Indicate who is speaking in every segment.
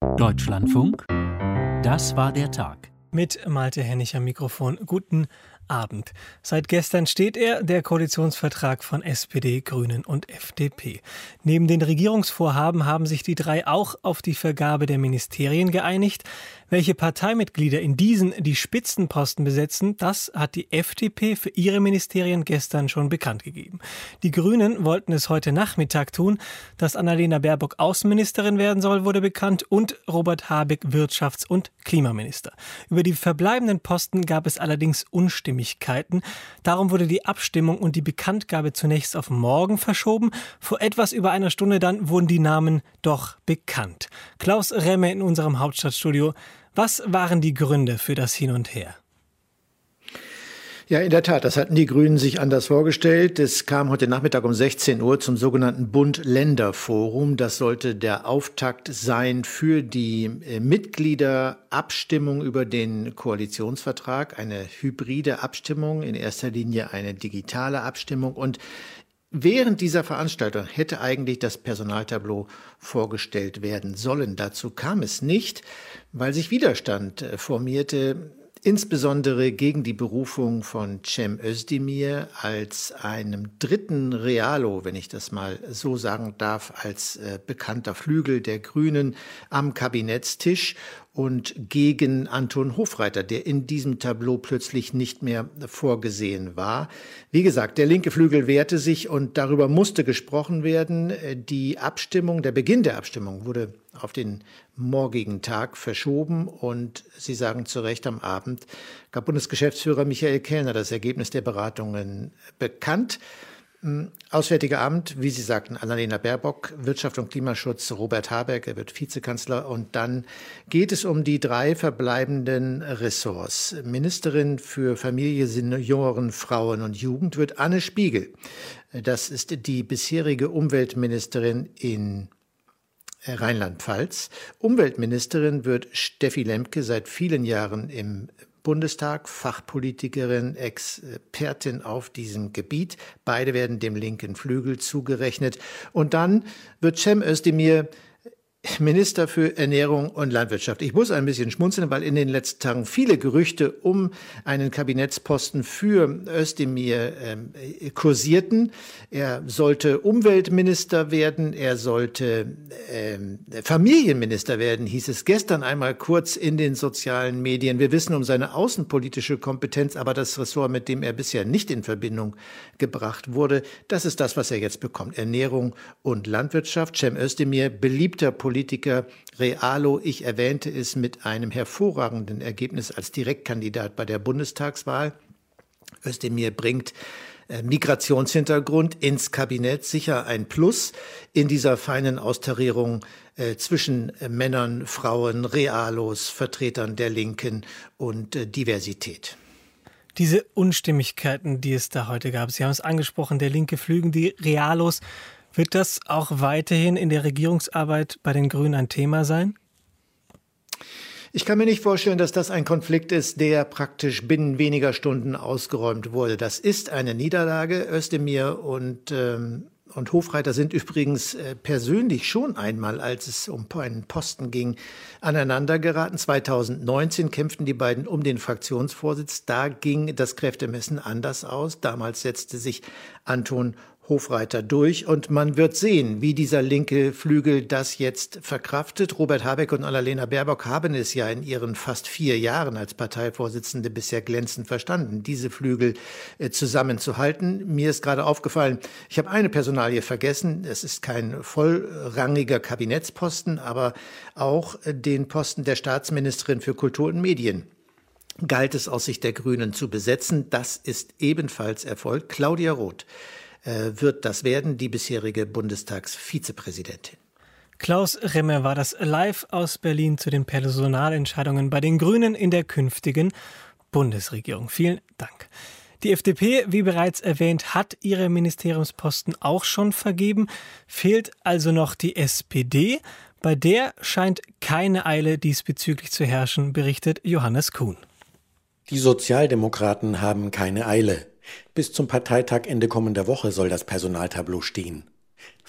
Speaker 1: Deutschlandfunk, das war der Tag.
Speaker 2: Mit Malte Hennig am Mikrofon. Guten Abend. Seit gestern steht der Koalitionsvertrag von SPD, Grünen und FDP. Neben den Regierungsvorhaben haben sich die drei auch auf die Vergabe der Ministerien geeinigt. Welche Parteimitglieder in diesen die Spitzenposten besetzen, das hat die FDP für ihre Ministerien gestern schon bekannt gegeben. Die Grünen wollten es heute Nachmittag tun. Dass Annalena Baerbock Außenministerin werden soll, wurde bekannt, und Robert Habeck Wirtschafts- und Klimaminister. Über die verbleibenden Posten gab es allerdings Unstimmigkeiten. Darum wurde die Abstimmung und die Bekanntgabe zunächst auf morgen verschoben. Vor etwas über einer Stunde dann wurden die Namen doch bekannt. Klaus Remme in unserem Hauptstadtstudio. Was waren die Gründe für das Hin und Her?
Speaker 3: Ja, in der Tat, das hatten die Grünen sich anders vorgestellt. Es kam heute Nachmittag um 16 Uhr zum sogenannten Bund-Länder-Forum. Das sollte der Auftakt sein für die Mitgliederabstimmung über den Koalitionsvertrag. Eine hybride Abstimmung, in erster Linie eine digitale Abstimmung. Und während dieser Veranstaltung hätte eigentlich das Personaltableau vorgestellt werden sollen. Dazu kam es nicht, weil sich Widerstand formierte, insbesondere gegen die Berufung von Cem Özdemir als einem dritten Realo, wenn ich das mal so sagen darf, als bekannter Flügel der Grünen am Kabinettstisch, und gegen Anton Hofreiter, der in diesem Tableau plötzlich nicht mehr vorgesehen war. Wie gesagt, der linke Flügel wehrte sich und darüber musste gesprochen werden. Die Abstimmung, der Beginn der Abstimmung wurde auf den morgigen Tag verschoben, und Sie sagen zu Recht, am Abend gab Bundesgeschäftsführer Michael Kellner das Ergebnis der Beratungen bekannt. Auswärtiger Amt, wie Sie sagten, Annalena Baerbock, Wirtschaft und Klimaschutz, Robert Habeck, er wird Vizekanzler, und dann geht es um die drei verbleibenden Ressorts. Ministerin für Familie, Senioren, Frauen und Jugend wird Anne Spiegel. Das ist die bisherige Umweltministerin in Rheinland-Pfalz. Umweltministerin wird Steffi Lemke, seit vielen Jahren im Bundestag, Fachpolitikerin, Expertin auf diesem Gebiet. Beide werden dem linken Flügel zugerechnet. Und dann wird Cem Özdemir Minister für Ernährung und Landwirtschaft. Ich muss ein bisschen schmunzeln, weil in den letzten Tagen viele Gerüchte um einen Kabinettsposten für Özdemir kursierten. Er sollte Umweltminister werden, er sollte Familienminister werden, hieß es gestern einmal kurz in den sozialen Medien. Wir wissen um seine außenpolitische Kompetenz, aber das Ressort, mit dem er bisher nicht in Verbindung gebracht wurde, das ist das, was er jetzt bekommt. Ernährung und Landwirtschaft. Cem Özdemir, beliebter Politiker, Realo, ich erwähnte es, mit einem hervorragenden Ergebnis als Direktkandidat bei der Bundestagswahl. Özdemir bringt Migrationshintergrund ins Kabinett, sicher ein Plus in dieser feinen Austarierung zwischen Männern, Frauen, Realos, Vertretern der Linken und Diversität.
Speaker 2: Diese Unstimmigkeiten, die es da heute gab, Sie haben es angesprochen, der linke Flügel, die Realos. Wird das auch weiterhin in der Regierungsarbeit bei den Grünen ein Thema sein?
Speaker 3: Ich kann mir nicht vorstellen, dass das ein Konflikt ist, der praktisch binnen weniger Stunden ausgeräumt wurde. Das ist eine Niederlage. Özdemir und Hofreiter sind übrigens persönlich schon einmal, als es um einen Posten ging, aneinander geraten. 2019 kämpften die beiden um den Fraktionsvorsitz. Da ging das Kräftemessen anders aus. Damals setzte sich Anton Hofreiter durch, und man wird sehen, wie dieser linke Flügel das jetzt verkraftet. Robert Habeck und Annalena Baerbock haben es ja in ihren fast 4 Jahren als Parteivorsitzende bisher glänzend verstanden, diese Flügel zusammenzuhalten. Mir ist gerade aufgefallen, ich habe eine Personalie vergessen. Es ist kein vollrangiger Kabinettsposten, aber auch den Posten der Staatsministerin für Kultur und Medien galt es aus Sicht der Grünen zu besetzen. Das ist ebenfalls erfolgt. Claudia Roth wird das werden, die bisherige Bundestagsvizepräsidentin.
Speaker 2: Klaus Remmer war das live aus Berlin zu den Personalentscheidungen bei den Grünen in der künftigen Bundesregierung. Vielen Dank. Die FDP, wie bereits erwähnt, hat ihre Ministeriumsposten auch schon vergeben. Fehlt also noch die SPD. Bei der scheint keine Eile diesbezüglich zu herrschen, berichtet Johannes Kuhn.
Speaker 4: Die Sozialdemokraten haben keine Eile. Bis zum Parteitag Ende kommender Woche soll das Personaltableau stehen.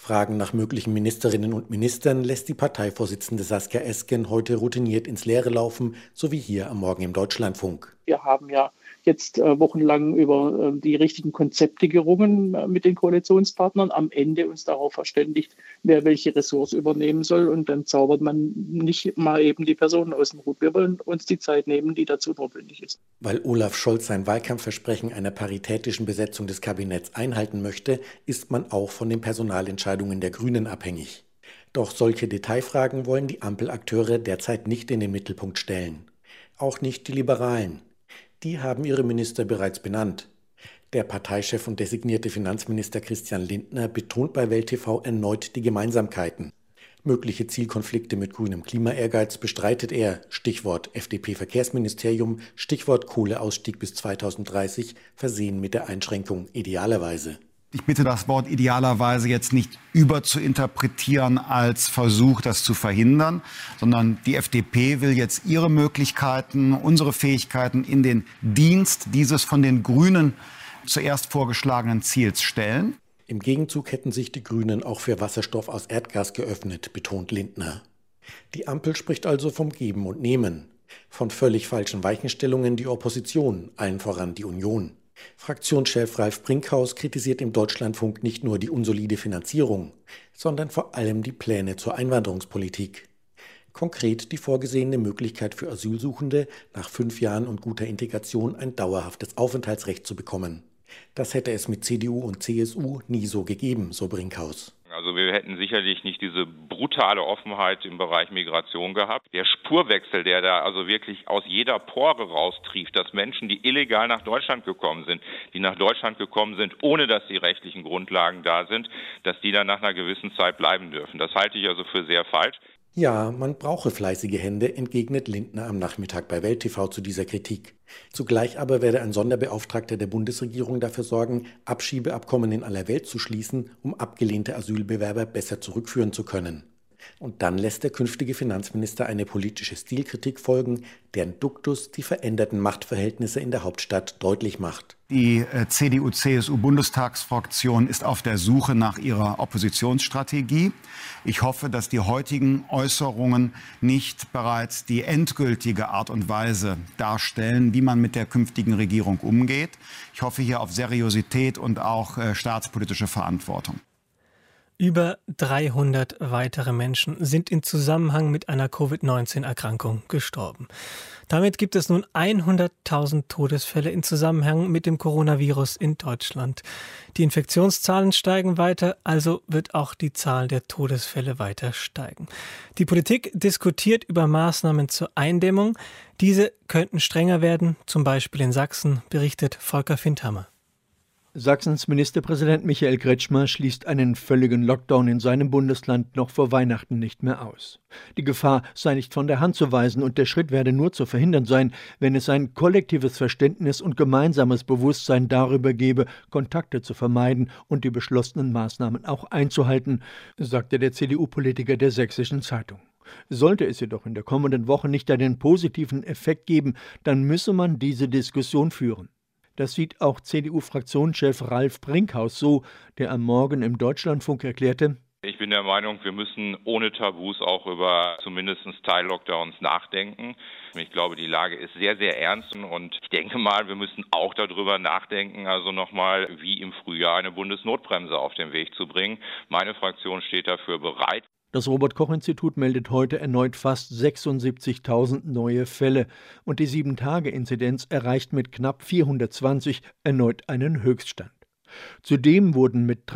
Speaker 4: Fragen nach möglichen Ministerinnen und Ministern lässt die Parteivorsitzende Saskia Esken heute routiniert ins Leere laufen, so wie hier am Morgen im Deutschlandfunk.
Speaker 5: Wir haben ja jetzt wochenlang über die richtigen Konzepte gerungen mit den Koalitionspartnern, am Ende uns darauf verständigt, wer welche Ressorts übernehmen soll, und dann zaubert man nicht mal eben die Personen aus dem Hut. Wir wollen uns die Zeit nehmen, die dazu notwendig ist.
Speaker 4: Weil Olaf Scholz sein Wahlkampfversprechen einer paritätischen Besetzung des Kabinetts einhalten möchte, ist man auch von den Personalentscheidungen der Grünen abhängig. Doch solche Detailfragen wollen die Ampelakteure derzeit nicht in den Mittelpunkt stellen. Auch nicht die Liberalen. Die haben ihre Minister bereits benannt. Der Parteichef und designierte Finanzminister Christian Lindner betont bei Welt TV erneut die Gemeinsamkeiten. Mögliche Zielkonflikte mit grünem Klimaehrgeiz bestreitet er, Stichwort FDP-Verkehrsministerium, Stichwort Kohleausstieg bis 2030, versehen mit der Einschränkung idealerweise.
Speaker 6: Ich bitte, das Wort idealerweise jetzt nicht überzuinterpretieren als Versuch, das zu verhindern, sondern die FDP will jetzt ihre Möglichkeiten, unsere Fähigkeiten in den Dienst dieses von den Grünen zuerst vorgeschlagenen Ziels stellen.
Speaker 4: Im Gegenzug hätten sich die Grünen auch für Wasserstoff aus Erdgas geöffnet, betont Lindner. Die Ampel spricht also vom Geben und Nehmen, von völlig falschen Weichenstellungen die Opposition, allen voran die Union. Fraktionschef Ralf Brinkhaus kritisiert im Deutschlandfunk nicht nur die unsolide Finanzierung, sondern vor allem die Pläne zur Einwanderungspolitik. Konkret die vorgesehene Möglichkeit für Asylsuchende, nach 5 Jahren und guter Integration ein dauerhaftes Aufenthaltsrecht zu bekommen. Das hätte es mit CDU und CSU nie so gegeben, so Brinkhaus.
Speaker 7: Also wir hätten sicherlich nicht diese brutale Offenheit im Bereich Migration gehabt. Der Spurwechsel, der da also wirklich aus jeder Pore raustrieft, dass Menschen, die illegal nach Deutschland gekommen sind, ohne dass die rechtlichen Grundlagen da sind, dass die dann nach einer gewissen Zeit bleiben dürfen. Das halte ich also für sehr falsch.
Speaker 4: Ja, man brauche fleißige Hände, entgegnet Lindner am Nachmittag bei Welt TV zu dieser Kritik. Zugleich aber werde ein Sonderbeauftragter der Bundesregierung dafür sorgen, Abschiebeabkommen in aller Welt zu schließen, um abgelehnte Asylbewerber besser zurückführen zu können. Und dann lässt der künftige Finanzminister eine politische Stilkritik folgen, deren Duktus die veränderten Machtverhältnisse in der Hauptstadt deutlich macht.
Speaker 6: Die CDU-CSU-Bundestagsfraktion ist auf der Suche nach ihrer Oppositionsstrategie. Ich hoffe, dass die heutigen Äußerungen nicht bereits die endgültige Art und Weise darstellen, wie man mit der künftigen Regierung umgeht. Ich hoffe hier auf Seriosität und auch staatspolitische Verantwortung.
Speaker 2: Über 300 weitere Menschen sind in Zusammenhang mit einer Covid-19-Erkrankung gestorben. Damit gibt es nun 100.000 Todesfälle in Zusammenhang mit dem Coronavirus in Deutschland. Die Infektionszahlen steigen weiter, also wird auch die Zahl der Todesfälle weiter steigen. Die Politik diskutiert über Maßnahmen zur Eindämmung. Diese könnten strenger werden, zum Beispiel in Sachsen, berichtet Volker Findhammer.
Speaker 8: Sachsens Ministerpräsident Michael Kretschmer schließt einen völligen Lockdown in seinem Bundesland noch vor Weihnachten nicht mehr aus. Die Gefahr sei nicht von der Hand zu weisen und der Schritt werde nur zu verhindern sein, wenn es ein kollektives Verständnis und gemeinsames Bewusstsein darüber gebe, Kontakte zu vermeiden und die beschlossenen Maßnahmen auch einzuhalten, sagte der CDU-Politiker der Sächsischen Zeitung. Sollte es jedoch in der kommenden Woche nicht einen positiven Effekt geben, dann müsse man diese Diskussion führen. Das sieht auch CDU-Fraktionschef Ralf Brinkhaus so, der am Morgen im Deutschlandfunk erklärte:
Speaker 7: Ich bin der Meinung, wir müssen ohne Tabus auch über zumindest Teil-Lockdowns nachdenken. Ich glaube, die Lage ist sehr, sehr ernst und ich denke mal, wir müssen auch darüber nachdenken, also nochmal wie im Frühjahr eine Bundesnotbremse auf den Weg zu bringen. Meine Fraktion steht dafür bereit.
Speaker 8: Das Robert-Koch-Institut meldet heute erneut fast 76.000 neue Fälle und die 7-Tage-Inzidenz erreicht mit knapp 420 erneut einen Höchststand. Zudem wurden mit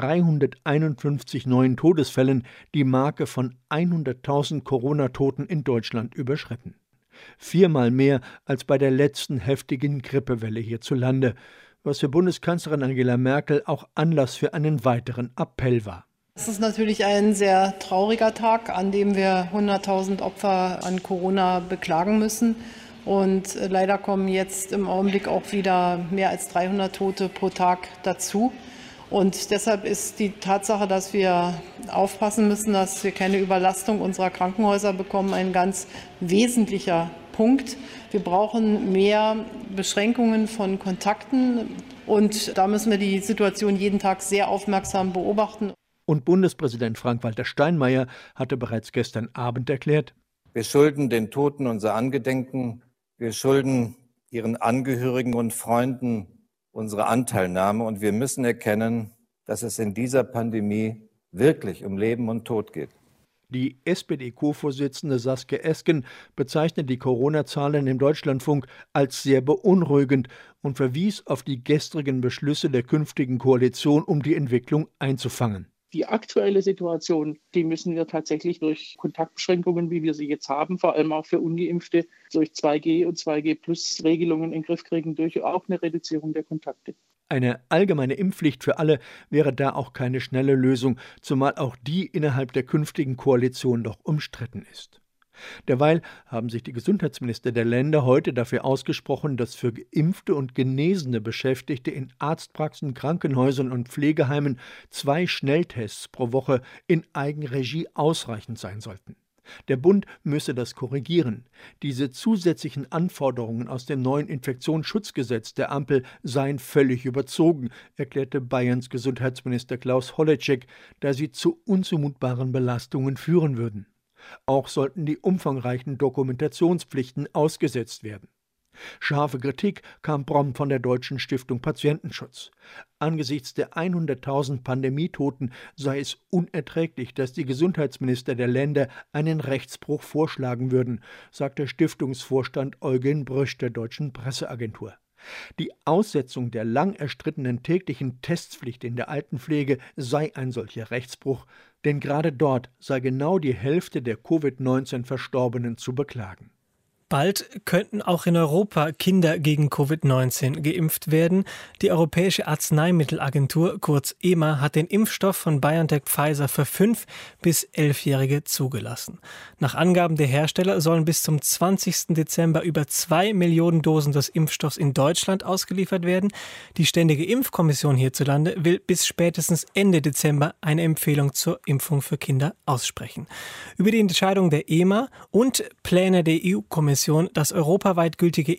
Speaker 8: 351 neuen Todesfällen die Marke von 100.000 Corona-Toten in Deutschland überschritten. 4-mal mehr als bei der letzten heftigen Grippewelle hierzulande, was für Bundeskanzlerin Angela Merkel auch Anlass für einen weiteren Appell war.
Speaker 9: Es ist natürlich ein sehr trauriger Tag, an dem wir 100.000 Opfer an Corona beklagen müssen. Und leider kommen jetzt im Augenblick auch wieder mehr als 300 Tote pro Tag dazu. Und deshalb ist die Tatsache, dass wir aufpassen müssen, dass wir keine Überlastung unserer Krankenhäuser bekommen, ein ganz wesentlicher Punkt. Wir brauchen mehr Beschränkungen von Kontakten. Und da müssen wir die Situation jeden Tag sehr aufmerksam beobachten.
Speaker 8: Und Bundespräsident Frank-Walter Steinmeier hatte bereits gestern Abend erklärt:
Speaker 10: Wir schulden den Toten unser Angedenken. Wir schulden ihren Angehörigen und Freunden unsere Anteilnahme. Und wir müssen erkennen, dass es in dieser Pandemie wirklich um Leben und Tod geht.
Speaker 8: Die SPD-Co-Vorsitzende Saskia Esken bezeichnet die Corona-Zahlen im Deutschlandfunk als sehr beunruhigend und verwies auf die gestrigen Beschlüsse der künftigen Koalition, um die Entwicklung einzufangen.
Speaker 5: Die aktuelle Situation, die müssen wir tatsächlich durch Kontaktbeschränkungen, wie wir sie jetzt haben, vor allem auch für Ungeimpfte, durch 2G und 2G-Plus-Regelungen in den Griff kriegen, durch auch eine Reduzierung der Kontakte.
Speaker 8: Eine allgemeine Impfpflicht für alle wäre da auch keine schnelle Lösung, zumal auch die innerhalb der künftigen Koalition noch umstritten ist. Derweil haben sich die Gesundheitsminister der Länder heute dafür ausgesprochen, dass für geimpfte und genesene Beschäftigte in Arztpraxen, Krankenhäusern und Pflegeheimen 2 Schnelltests pro Woche in Eigenregie ausreichend sein sollten. Der Bund müsse das korrigieren. Diese zusätzlichen Anforderungen aus dem neuen Infektionsschutzgesetz der Ampel seien völlig überzogen, erklärte Bayerns Gesundheitsminister Klaus Holleczek, da sie zu unzumutbaren Belastungen führen würden. Auch sollten die umfangreichen Dokumentationspflichten ausgesetzt werden. Scharfe Kritik kam prompt von der Deutschen Stiftung Patientenschutz. Angesichts der 100.000 Pandemietoten sei es unerträglich, dass die Gesundheitsminister der Länder einen Rechtsbruch vorschlagen würden, sagte Stiftungsvorstand Eugen Brüsch der Deutschen Presseagentur. Die Aussetzung der lang erstrittenen täglichen Testpflicht in der Altenpflege sei ein solcher Rechtsbruch, denn gerade dort sei genau die Hälfte der Covid-19-Verstorbenen zu beklagen.
Speaker 2: Bald könnten auch in Europa Kinder gegen Covid-19 geimpft werden. Die Europäische Arzneimittelagentur, kurz EMA, hat den Impfstoff von BioNTech-Pfizer für 5- bis 11-Jährige zugelassen. Nach Angaben der Hersteller sollen bis zum 20. Dezember über 2 Millionen Dosen des Impfstoffs in Deutschland ausgeliefert werden. Die Ständige Impfkommission hierzulande will bis spätestens Ende Dezember eine Empfehlung zur Impfung für Kinder aussprechen. Über die Entscheidung der EMA und Pläne der EU-Kommission, das europaweit gültige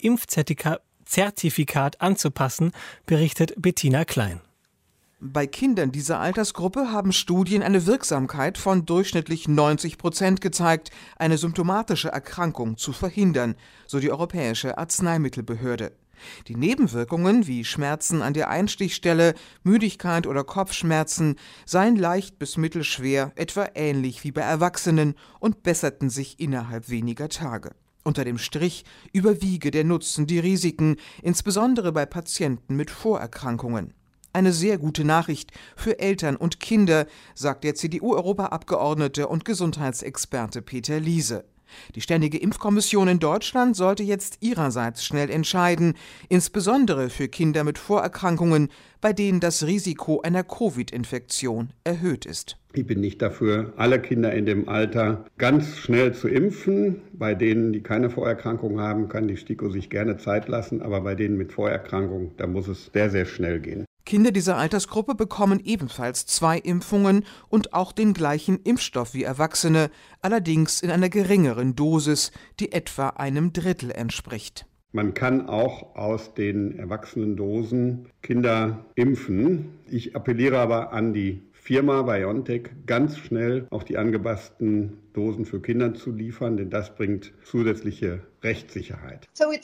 Speaker 2: Impfzertifikat anzupassen, berichtet Bettina Klein.
Speaker 11: Bei Kindern dieser Altersgruppe haben Studien eine Wirksamkeit von durchschnittlich 90% gezeigt, eine symptomatische Erkrankung zu verhindern, so die Europäische Arzneimittelbehörde. Die Nebenwirkungen wie Schmerzen an der Einstichstelle, Müdigkeit oder Kopfschmerzen seien leicht bis mittelschwer, etwa ähnlich wie bei Erwachsenen, und besserten sich innerhalb weniger Tage. Unter dem Strich überwiege der Nutzen die Risiken, insbesondere bei Patienten mit Vorerkrankungen. Eine sehr gute Nachricht für Eltern und Kinder, sagt der CDU-Europaabgeordnete und Gesundheitsexperte Peter Liese. Die Ständige Impfkommission in Deutschland sollte jetzt ihrerseits schnell entscheiden, insbesondere für Kinder mit Vorerkrankungen, bei denen das Risiko einer Covid-Infektion erhöht ist.
Speaker 12: Ich bin nicht dafür, alle Kinder in dem Alter ganz schnell zu impfen. Bei denen, die keine Vorerkrankung haben, kann die STIKO sich gerne Zeit lassen. Aber bei denen mit Vorerkrankung, da muss es sehr, sehr schnell gehen.
Speaker 11: Kinder dieser Altersgruppe bekommen ebenfalls 2 Impfungen und auch den gleichen Impfstoff wie Erwachsene, allerdings in einer geringeren Dosis, die etwa einem Drittel entspricht.
Speaker 12: Man kann auch aus den Erwachsenendosen Kinder impfen. Ich appelliere aber an die Firma BioNTech, ganz schnell auch die angepassten Dosen für Kinder zu liefern, denn das bringt zusätzliche Rechtssicherheit.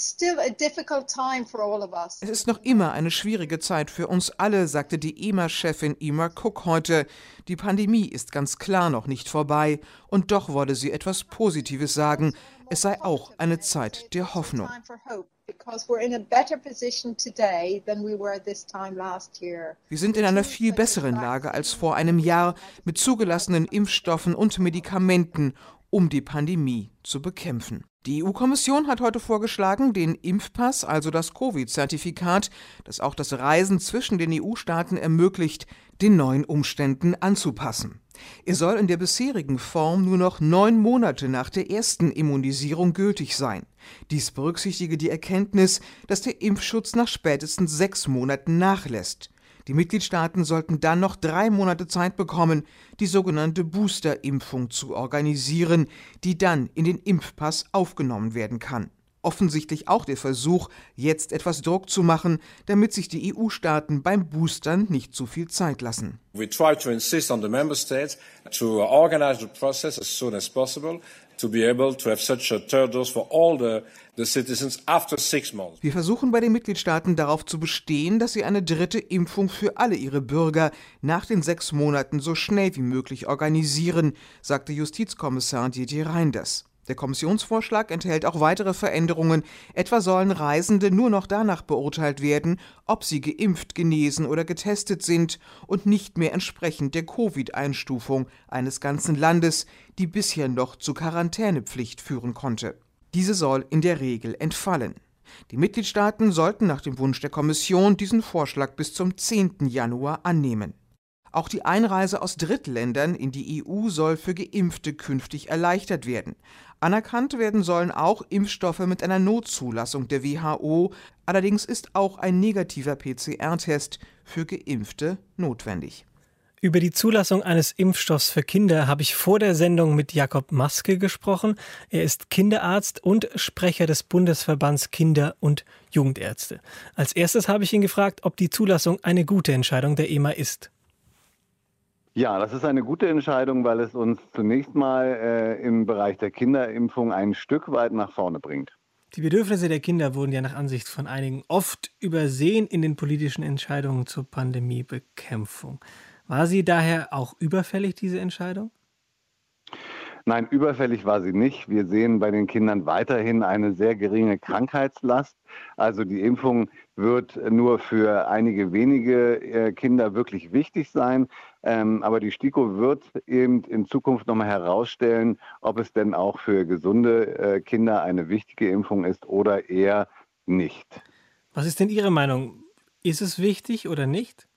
Speaker 11: Es ist noch immer eine schwierige Zeit für uns alle, sagte die EMA-Chefin Emer Cook heute. Die Pandemie ist ganz klar noch nicht vorbei und doch wolle sie etwas Positives sagen. Es sei auch eine Zeit der Hoffnung. Wir sind in einer viel besseren Lage als vor einem Jahr mit zugelassenen Impfstoffen und Medikamenten, um die Pandemie zu bekämpfen. Die EU-Kommission hat heute vorgeschlagen, den Impfpass, also das Covid-Zertifikat, das auch das Reisen zwischen den EU-Staaten ermöglicht, den neuen Umständen anzupassen. Er soll in der bisherigen Form nur noch 9 Monate nach der ersten Immunisierung gültig sein. Dies berücksichtige die Erkenntnis, dass der Impfschutz nach spätestens 6 Monaten nachlässt. Die Mitgliedstaaten sollten dann noch 3 Monate Zeit bekommen, die sogenannte Booster-Impfung zu organisieren, die dann in den Impfpass aufgenommen werden kann. Offensichtlich auch der Versuch, jetzt etwas Druck zu machen, damit sich die EU-Staaten beim Boostern nicht zu viel Zeit lassen.
Speaker 13: We try to insist on the member states to organize the process as soon as possible, to be able to have such a third dose for all the citizens after 6 months.
Speaker 11: Wir versuchen bei den Mitgliedstaaten darauf zu bestehen, dass sie eine dritte Impfung für alle ihre Bürger nach den 6 Monaten so schnell wie möglich organisieren, sagte Justizkommissar Didier Reynders. Der Kommissionsvorschlag enthält auch weitere Veränderungen. Etwa sollen Reisende nur noch danach beurteilt werden, ob sie geimpft, genesen oder getestet sind und nicht mehr entsprechend der Covid-Einstufung eines ganzen Landes, die bisher noch zu Quarantänepflicht führen konnte. Diese soll in der Regel entfallen. Die Mitgliedstaaten sollten nach dem Wunsch der Kommission diesen Vorschlag bis zum 10. Januar annehmen. Auch die Einreise aus Drittländern in die EU soll für Geimpfte künftig erleichtert werden. Anerkannt werden sollen auch Impfstoffe mit einer Notzulassung der WHO. Allerdings ist auch ein negativer PCR-Test für Geimpfte notwendig.
Speaker 2: Über die Zulassung eines Impfstoffs für Kinder habe ich vor der Sendung mit Jakob Maske gesprochen. Er ist Kinderarzt und Sprecher des Bundesverbands Kinder- und Jugendärzte. Als erstes habe ich ihn gefragt, ob die Zulassung eine gute Entscheidung der EMA ist.
Speaker 14: Ja, das ist eine gute Entscheidung, weil es uns zunächst mal im Bereich der Kinderimpfung ein Stück weit nach vorne bringt.
Speaker 2: Die Bedürfnisse der Kinder wurden ja nach Ansicht von einigen oft übersehen in den politischen Entscheidungen zur Pandemiebekämpfung. War sie daher auch überfällig, diese Entscheidung?
Speaker 14: Nein, überfällig war sie nicht. Wir sehen bei den Kindern weiterhin eine sehr geringe Krankheitslast. Also die Impfung wird nur für einige wenige Kinder wirklich wichtig sein. Aber die STIKO wird eben in Zukunft nochmal herausstellen, ob es denn auch für gesunde Kinder eine wichtige Impfung ist oder eher nicht.
Speaker 2: Was ist denn Ihre Meinung? Ist es wichtig oder nicht?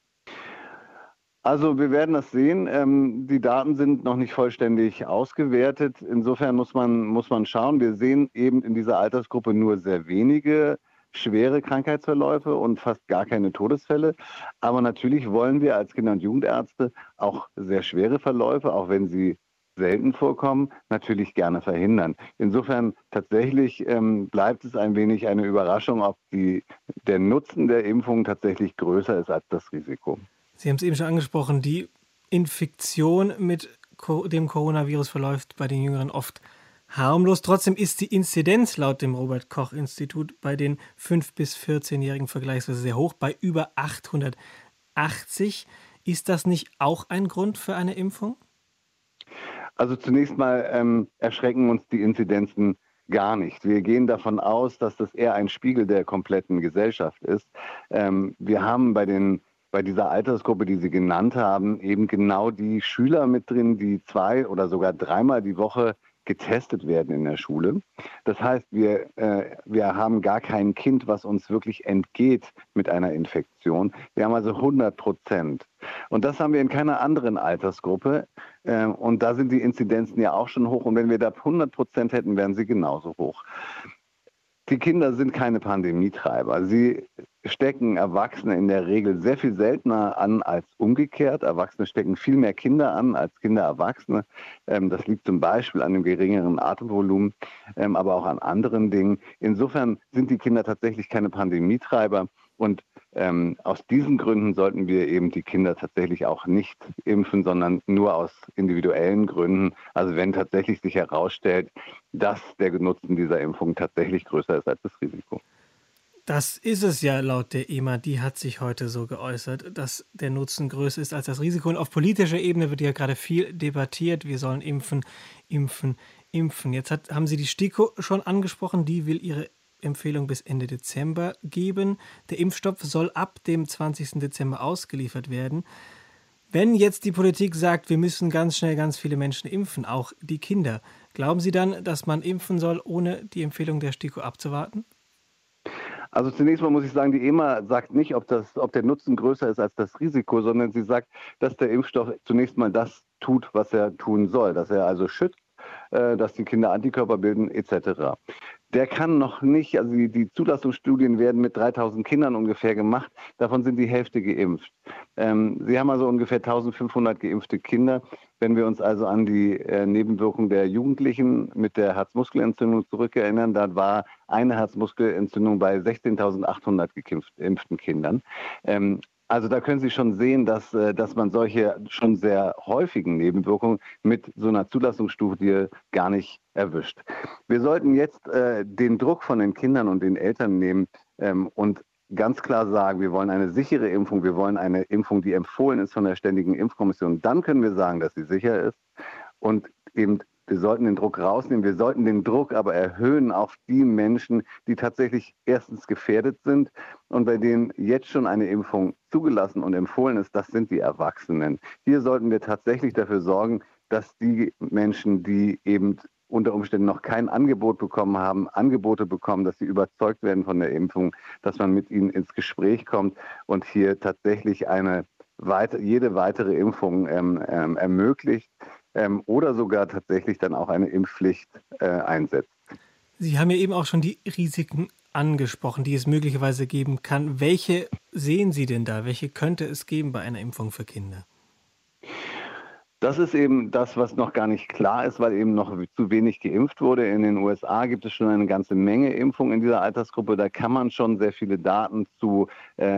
Speaker 14: Also wir werden das sehen. Die Daten sind noch nicht vollständig ausgewertet. Insofern muss man schauen. Wir sehen eben in dieser Altersgruppe nur sehr wenige schwere Krankheitsverläufe und fast gar keine Todesfälle. Aber natürlich wollen wir als Kinder- und Jugendärzte auch sehr schwere Verläufe, auch wenn sie selten vorkommen, natürlich gerne verhindern. Insofern tatsächlich bleibt es ein wenig eine Überraschung, ob der Nutzen der Impfung tatsächlich größer ist als das Risiko.
Speaker 2: Sie haben es eben schon angesprochen, die Infektion mit dem Coronavirus verläuft bei den Jüngeren oft harmlos. Trotzdem ist die Inzidenz laut dem Robert-Koch-Institut bei den 5- bis 14-Jährigen vergleichsweise sehr hoch, bei über 880. Ist das nicht auch ein Grund für eine Impfung?
Speaker 14: Also zunächst mal erschrecken uns die Inzidenzen gar nicht. Wir gehen davon aus, dass das eher ein Spiegel der kompletten Gesellschaft ist. Wir haben bei dieser Altersgruppe, die Sie genannt haben, eben genau die Schüler mit drin, die 2- oder sogar 3-mal die Woche getestet werden in der Schule. Das heißt, wir haben gar kein Kind, was uns wirklich entgeht mit einer Infektion. Wir haben also 100%. Und das haben wir in keiner anderen Altersgruppe. Und da sind die Inzidenzen ja auch schon hoch. Und wenn wir da 100% hätten, wären sie genauso hoch. Die Kinder sind keine Pandemietreiber. Sie stecken Erwachsene in der Regel sehr viel seltener an als umgekehrt. Erwachsene stecken viel mehr Kinder an als Kinder Erwachsene. Das liegt zum Beispiel an dem geringeren Atemvolumen, aber auch an anderen Dingen. Insofern sind die Kinder tatsächlich keine Pandemietreiber. Und aus diesen Gründen sollten wir eben die Kinder tatsächlich auch nicht impfen, sondern nur aus individuellen Gründen. Also wenn tatsächlich sich herausstellt, dass der Nutzen dieser Impfung tatsächlich größer ist als das Risiko.
Speaker 2: Das ist es ja laut der EMA. Die hat sich heute so geäußert, dass der Nutzen größer ist als das Risiko. Und auf politischer Ebene wird ja gerade viel debattiert. Wir sollen impfen. Jetzt haben Sie die STIKO schon angesprochen. Die will ihre Empfehlung bis Ende Dezember geben. Der Impfstoff soll ab dem 20. Dezember ausgeliefert werden. Wenn jetzt die Politik sagt, wir müssen ganz schnell ganz viele Menschen impfen, auch die Kinder, glauben Sie dann, dass man impfen soll, ohne die Empfehlung der STIKO abzuwarten?
Speaker 14: Also zunächst mal muss ich sagen, die EMA sagt nicht, ob der Nutzen größer ist als das Risiko, sondern sie sagt, dass der Impfstoff zunächst mal das tut, was er tun soll, dass er also schützt, dass die Kinder Antikörper bilden etc. Der kann noch nicht, also die Zulassungsstudien werden mit 3000 Kindern ungefähr gemacht, davon sind die Hälfte geimpft. Sie haben also ungefähr 1500 geimpfte Kinder. Wenn wir uns also an die Nebenwirkung der Jugendlichen mit der Herzmuskelentzündung zurückerinnern, da war eine Herzmuskelentzündung bei 16.800 geimpften Kindern. Also da können Sie schon sehen, dass man solche schon sehr häufigen Nebenwirkungen mit so einer Zulassungsstudie gar nicht erwischt. Wir sollten jetzt den Druck von den Kindern und den Eltern nehmen und ganz klar sagen, wir wollen eine sichere Impfung, wir wollen eine Impfung, die empfohlen ist von der Ständigen Impfkommission. Dann können wir sagen, dass sie sicher ist und eben wir sollten den Druck rausnehmen, wir sollten den Druck aber erhöhen auf die Menschen, die tatsächlich erstens gefährdet sind und bei denen jetzt schon eine Impfung zugelassen und empfohlen ist, das sind die Erwachsenen. Hier sollten wir tatsächlich dafür sorgen, dass die Menschen, die eben unter Umständen noch kein Angebot bekommen haben, Angebote bekommen, dass sie überzeugt werden von der Impfung, dass man mit ihnen ins Gespräch kommt und hier tatsächlich jede weitere Impfung ermöglicht. Oder sogar tatsächlich dann auch eine Impfpflicht einsetzt.
Speaker 2: Sie haben ja eben auch schon die Risiken angesprochen, die es möglicherweise geben kann. Welche sehen Sie denn da? Welche könnte es geben bei einer Impfung für Kinder?
Speaker 14: Das ist eben das, was noch gar nicht klar ist, weil eben noch zu wenig geimpft wurde. In den USA gibt es schon eine ganze Menge Impfungen in dieser Altersgruppe. Da kann man schon sehr viele Daten zu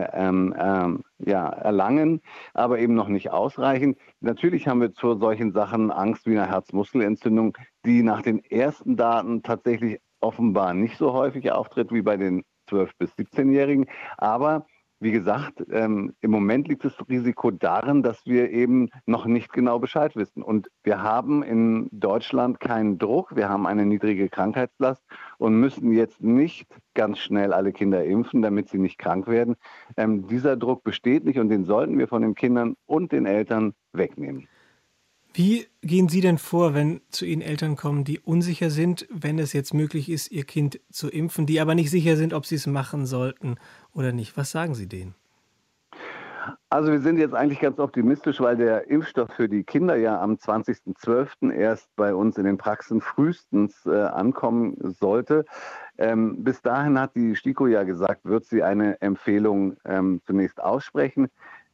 Speaker 14: erlangen, aber eben noch nicht ausreichend. Natürlich haben wir zu solchen Sachen Angst wie einer Herzmuskelentzündung, die nach den ersten Daten tatsächlich offenbar nicht so häufig auftritt wie bei den 12- bis 17-Jährigen. Aber wie gesagt, im Moment liegt das Risiko darin, dass wir eben noch nicht genau Bescheid wissen. Und wir haben in Deutschland keinen Druck, wir haben eine niedrige Krankheitslast und müssen jetzt nicht ganz schnell alle Kinder impfen, damit sie nicht krank werden. Dieser Druck besteht nicht und den sollten wir von den Kindern und den Eltern wegnehmen.
Speaker 2: Wie gehen Sie denn vor, wenn zu Ihnen Eltern kommen, die unsicher sind, wenn es jetzt möglich ist, ihr Kind zu impfen, die aber nicht sicher sind, ob sie es machen sollten oder nicht? Was sagen Sie denen?
Speaker 14: Also wir sind jetzt eigentlich ganz optimistisch, weil der Impfstoff für die Kinder ja am 20.12. erst bei uns in den Praxen frühestens ankommen sollte. Bis dahin hat die STIKO ja gesagt, wird sie eine Empfehlung zunächst aussprechen.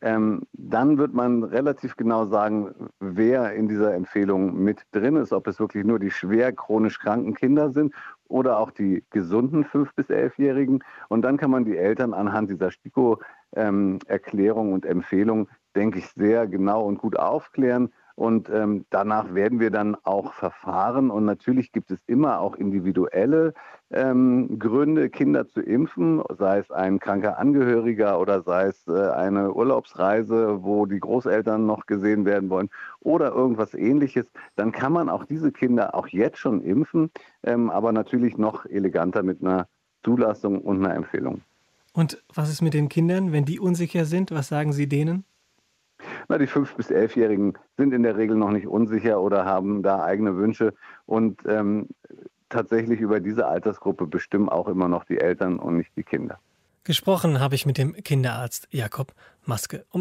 Speaker 14: Dann wird man relativ genau sagen, wer in dieser Empfehlung mit drin ist, ob es wirklich nur die schwer chronisch kranken Kinder sind oder auch die gesunden 5- bis 11-Jährigen. Und dann kann man die Eltern anhand dieser STIKO-Erklärung und Empfehlung, denke ich, sehr genau und gut aufklären. Und danach werden wir dann auch verfahren. Und natürlich gibt es immer auch individuelle Gründe, Kinder zu impfen, sei es ein kranker Angehöriger oder sei es eine Urlaubsreise, wo die Großeltern noch gesehen werden wollen oder irgendwas Ähnliches. Dann kann man auch diese Kinder auch jetzt schon impfen, aber natürlich noch eleganter mit einer Zulassung und einer Empfehlung.
Speaker 2: Und was ist mit den Kindern, wenn die unsicher sind? Was sagen Sie denen?
Speaker 14: Na, die 5- bis 11-Jährigen sind in der Regel noch nicht unsicher oder haben da eigene Wünsche und tatsächlich über diese Altersgruppe bestimmen auch immer noch die Eltern und nicht die Kinder.
Speaker 2: Gesprochen habe ich mit dem Kinderarzt Jakob Maske. Um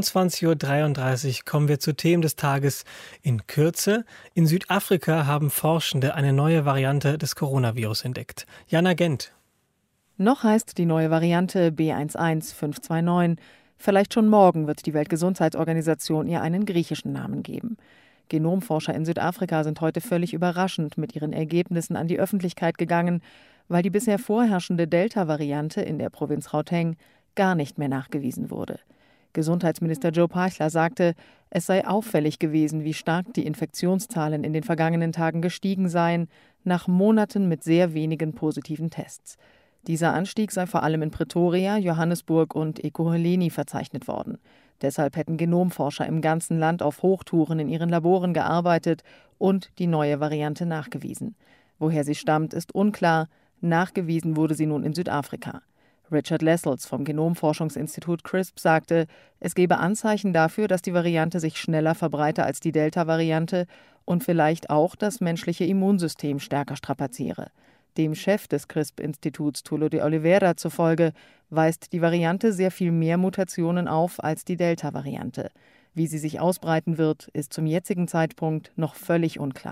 Speaker 2: 23.33 Uhr kommen wir zu Themen des Tages in Kürze. In Südafrika haben Forschende eine neue Variante des Coronavirus entdeckt. Jana Gent.
Speaker 15: Noch heißt die neue Variante B11529. Vielleicht schon morgen wird die Weltgesundheitsorganisation ihr einen griechischen Namen geben. Genomforscher in Südafrika sind heute völlig überraschend mit ihren Ergebnissen an die Öffentlichkeit gegangen, weil die bisher vorherrschende Delta-Variante in der Provinz Gauteng gar nicht mehr nachgewiesen wurde. Gesundheitsminister Joe Phaahla sagte, es sei auffällig gewesen, wie stark die Infektionszahlen in den vergangenen Tagen gestiegen seien, nach Monaten mit sehr wenigen positiven Tests. Dieser Anstieg sei vor allem in Pretoria, Johannesburg und Ekurhuleni verzeichnet worden. Deshalb hätten Genomforscher im ganzen Land auf Hochtouren in ihren Laboren gearbeitet und die neue Variante nachgewiesen. Woher sie stammt, ist unklar. Nachgewiesen wurde sie nun in Südafrika. Richard Lessels vom Genomforschungsinstitut CRISP sagte, es gebe Anzeichen dafür, dass die Variante sich schneller verbreite als die Delta-Variante und vielleicht auch das menschliche Immunsystem stärker strapaziere. Dem Chef des CRISP-Instituts, Tulo de Oliveira, zufolge weist die Variante sehr viel mehr Mutationen auf als die Delta-Variante. Wie sie sich ausbreiten wird, ist zum jetzigen Zeitpunkt noch völlig unklar.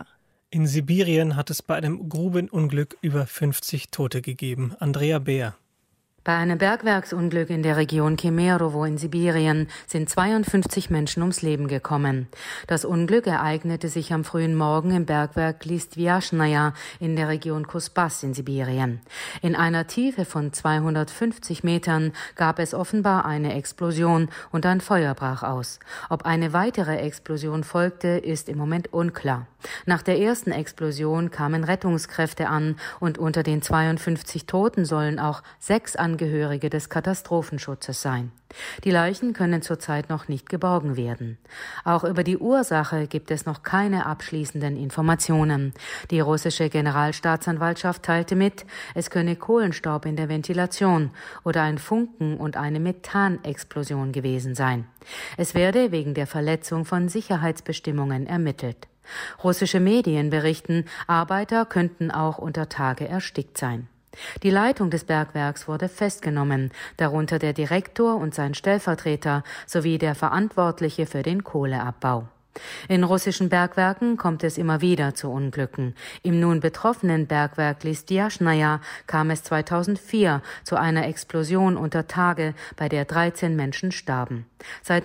Speaker 2: In Sibirien hat es bei einem Grubenunglück über 50 Tote gegeben. Andrea Beer.
Speaker 16: Bei einem Bergwerksunglück in der Region Kemerovo in Sibirien sind 52 Menschen ums Leben gekommen. Das Unglück ereignete sich am frühen Morgen im Bergwerk Listvyashnaya in der Region Kusbas in Sibirien. In einer Tiefe von 250 Metern gab es offenbar eine Explosion und ein Feuer brach aus. Ob eine weitere Explosion folgte, ist im Moment unklar. Nach der ersten Explosion kamen Rettungskräfte an und unter den 52 Toten sollen auch 6 Angehörige des Katastrophenschutzes sein. Die Leichen können zurzeit noch nicht geborgen werden. Auch über die Ursache gibt es noch keine abschließenden Informationen. Die russische Generalstaatsanwaltschaft teilte mit, es könne Kohlenstaub in der Ventilation oder ein Funken und eine Methanexplosion gewesen sein. Es werde wegen der Verletzung von Sicherheitsbestimmungen ermittelt. Russische Medien berichten, Arbeiter könnten auch unter Tage erstickt sein. Die Leitung des Bergwerks wurde festgenommen, darunter der Direktor und sein Stellvertreter sowie der Verantwortliche für den Kohleabbau. In russischen Bergwerken kommt es immer wieder zu Unglücken. Im nun betroffenen Bergwerk Listvyashnaya kam es 2004 zu einer Explosion unter Tage, bei der 13 Menschen starben. Seit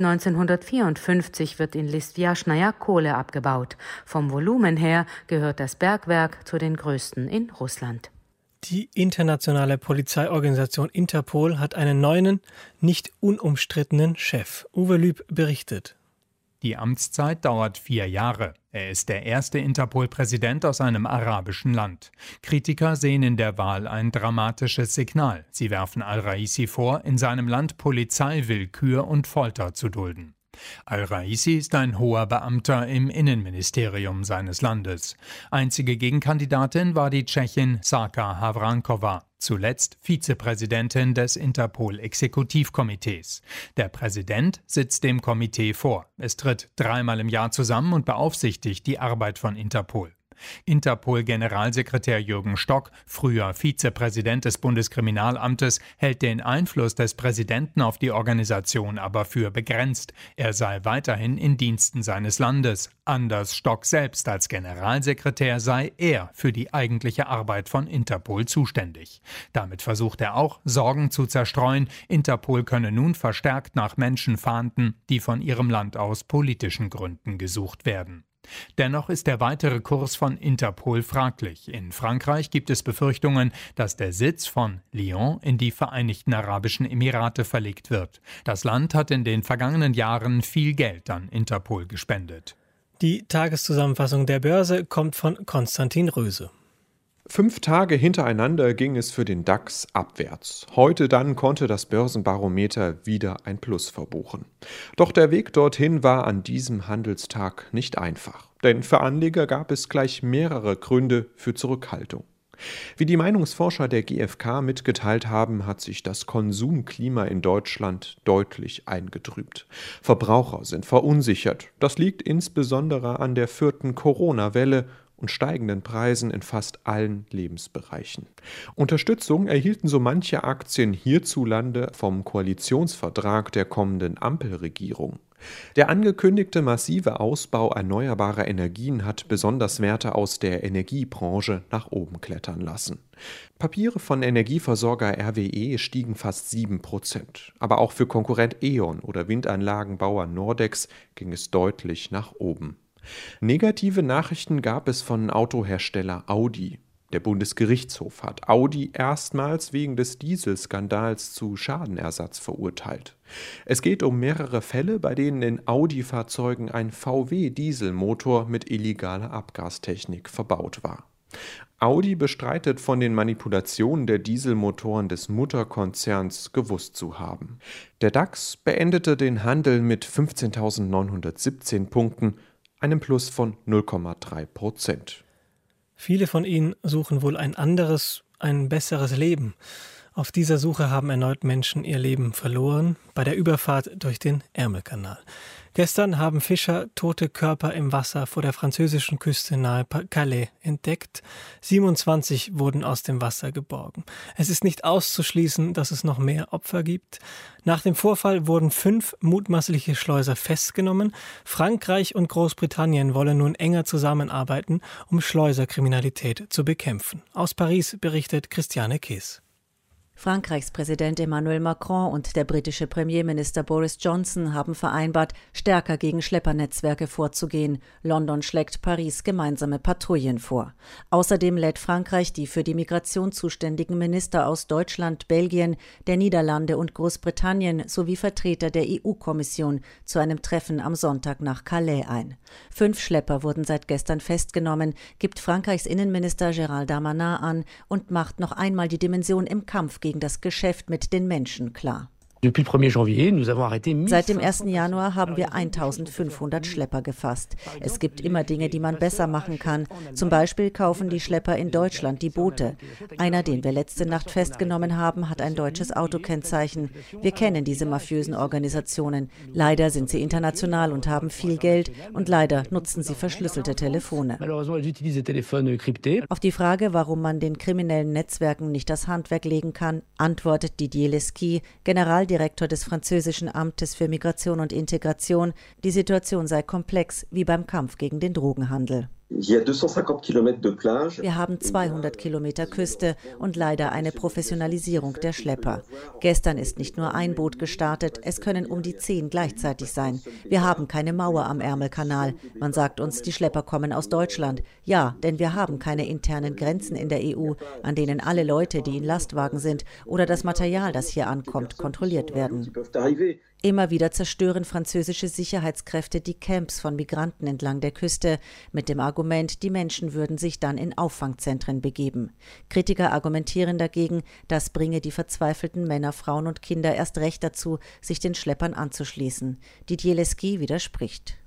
Speaker 16: 1954 wird in Listvyashnaya Kohle abgebaut. Vom Volumen her gehört das Bergwerk zu den größten in Russland.
Speaker 2: Die internationale Polizeiorganisation Interpol hat einen neuen, nicht unumstrittenen Chef. Uwe Lüb berichtet.
Speaker 17: Die Amtszeit dauert 4 Jahre. Er ist der erste Interpol-Präsident aus einem arabischen Land. Kritiker sehen in der Wahl ein dramatisches Signal. Sie werfen al-Raisi vor, in seinem Land Polizeiwillkür und Folter zu dulden. Al-Raisi ist ein hoher Beamter im Innenministerium seines Landes. Einzige Gegenkandidatin war die Tschechin Sáka Havrankova, zuletzt Vizepräsidentin des Interpol-Exekutivkomitees. Der Präsident sitzt dem Komitee vor. Es tritt 3-mal im Jahr zusammen und beaufsichtigt die Arbeit von Interpol. Interpol-Generalsekretär Jürgen Stock, früher Vizepräsident des Bundeskriminalamtes, hält den Einfluss des Präsidenten auf die Organisation aber für begrenzt. Er sei weiterhin in Diensten seines Landes. Anders Stock selbst, als Generalsekretär sei er für die eigentliche Arbeit von Interpol zuständig. Damit versucht er auch, Sorgen zu zerstreuen. Interpol könne nun verstärkt nach Menschen fahnden, die von ihrem Land aus politischen Gründen gesucht werden. Dennoch ist der weitere Kurs von Interpol fraglich. In Frankreich gibt es Befürchtungen, dass der Sitz von Lyon in die Vereinigten Arabischen Emirate verlegt wird. Das Land hat in den vergangenen Jahren viel Geld an Interpol gespendet.
Speaker 2: Die Tageszusammenfassung der Börse kommt von Konstantin Röse.
Speaker 18: 5 Tage hintereinander ging es für den DAX abwärts. Heute dann konnte das Börsenbarometer wieder ein Plus verbuchen. Doch der Weg dorthin war an diesem Handelstag nicht einfach. Denn für Anleger gab es gleich mehrere Gründe für Zurückhaltung. Wie die Meinungsforscher der GfK mitgeteilt haben, hat sich das Konsumklima in Deutschland deutlich eingetrübt. Verbraucher sind verunsichert. Das liegt insbesondere an der 4. Corona-Welle und steigenden Preisen in fast allen Lebensbereichen. Unterstützung erhielten so manche Aktien hierzulande vom Koalitionsvertrag der kommenden Ampelregierung. Der angekündigte massive Ausbau erneuerbarer Energien hat besonders Werte aus der Energiebranche nach oben klettern lassen. Papiere von Energieversorger RWE stiegen fast 7%. Aber auch für Konkurrent E.ON oder Windanlagenbauer Nordex ging es deutlich nach oben. Negative Nachrichten gab es von Autohersteller Audi. Der Bundesgerichtshof hat Audi erstmals wegen des Dieselskandals zu Schadenersatz verurteilt. Es geht um mehrere Fälle, bei denen in Audi-Fahrzeugen ein VW-Dieselmotor mit illegaler Abgastechnik verbaut war. Audi bestreitet, von den Manipulationen der Dieselmotoren des Mutterkonzerns gewusst zu haben. Der DAX beendete den Handel mit 15.917 Punkten, einem Plus von 0,3%.
Speaker 2: Viele von ihnen suchen wohl ein anderes, ein besseres Leben. Auf dieser Suche haben erneut Menschen ihr Leben verloren bei der Überfahrt durch den Ärmelkanal. Gestern haben Fischer tote Körper im Wasser vor der französischen Küste nahe Calais entdeckt. 27 wurden aus dem Wasser geborgen. Es ist nicht auszuschließen, dass es noch mehr Opfer gibt. Nach dem Vorfall wurden 5 mutmaßliche Schleuser festgenommen. Frankreich und Großbritannien wollen nun enger zusammenarbeiten, um Schleuserkriminalität zu bekämpfen. Aus Paris berichtet Christiane Kees.
Speaker 19: Frankreichs Präsident Emmanuel Macron und der britische Premierminister Boris Johnson haben vereinbart, stärker gegen Schleppernetzwerke vorzugehen. London schlägt Paris gemeinsame Patrouillen vor. Außerdem lädt Frankreich die für die Migration zuständigen Minister aus Deutschland, Belgien, der Niederlande und Großbritannien sowie Vertreter der EU-Kommission zu einem Treffen am Sonntag nach Calais ein. 5 Schlepper wurden seit gestern festgenommen, gibt Frankreichs Innenminister Gérald Darmanin an und macht noch einmal die Dimension im Kampf gegen das Geschäft mit den Menschen klar. Seit dem 1. Januar haben wir 1500 Schlepper gefasst. Es gibt immer Dinge, die man besser machen kann. Zum Beispiel kaufen die Schlepper in Deutschland die Boote. Einer, den wir letzte Nacht festgenommen haben, hat ein deutsches Autokennzeichen. Wir kennen diese mafiösen Organisationen. Leider sind sie international und haben viel Geld. Und leider nutzen sie verschlüsselte Telefone. Auf die Frage, warum man den kriminellen Netzwerken nicht das Handwerk legen kann, antwortet Didier Lesky, Generaldirektor des französischen Amtes für Migration und Integration, die Situation sei komplex, wie beim Kampf gegen den Drogenhandel. Wir haben 200 Kilometer Küste und leider eine Professionalisierung der Schlepper. Gestern ist nicht nur ein Boot gestartet, es können um die 10 gleichzeitig sein. Wir haben keine Mauer am Ärmelkanal. Man sagt uns, die Schlepper kommen aus Deutschland. Ja, denn wir haben keine internen Grenzen in der EU, an denen alle Leute, die in Lastwagen sind oder das Material, das hier ankommt, kontrolliert werden. Immer wieder zerstören französische Sicherheitskräfte die Camps von Migranten entlang der Küste mit dem Argument, die Menschen würden sich dann in Auffangzentren begeben. Kritiker argumentieren dagegen, das bringe die verzweifelten Männer, Frauen und Kinder erst recht dazu, sich den Schleppern anzuschließen. Didier Lesky widerspricht.